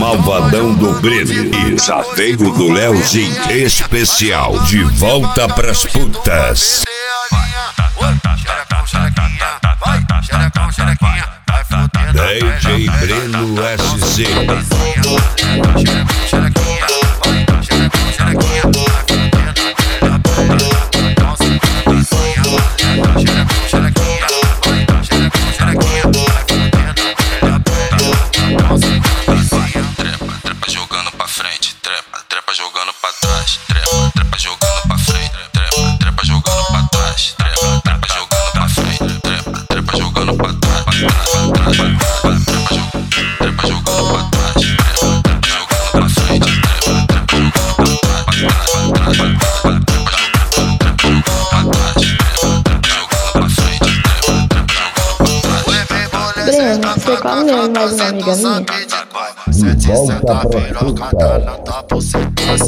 Malvadão do Breno e Zaveiro do Leozinho. Especial de volta pras putas. DJ Breno SC. Trepa jogando pra frente, trepa jogando pra trás, trepa jogando pra frente, trepa jogando pra trás, trepa jogando pra frente, trepa jogando pra trás, trepa jogando pra trás, trepa jogando pra frente, trepa jogando pra trás. Breno, você come mais uma amiga minha? De volta pras putas.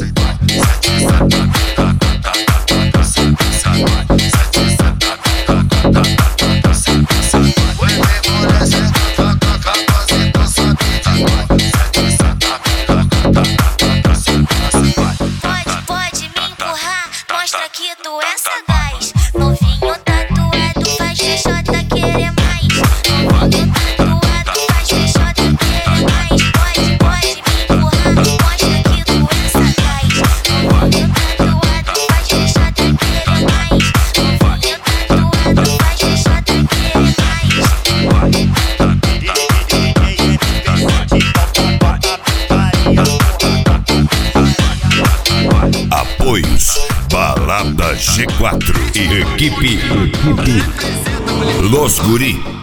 Pode me empurrar, mostra que tu é sagaz. Novinho tatuado, faz xixota querer mais. Novinho tatuado, faz xixota querer mais. Pode me empurrar, mostra que tu é sagaz. Novinho tatuado, faz xixota querer mais. Novinho tatuado, faz xixota querer mais. Apoios Balada G4 e Equipe Los Guri.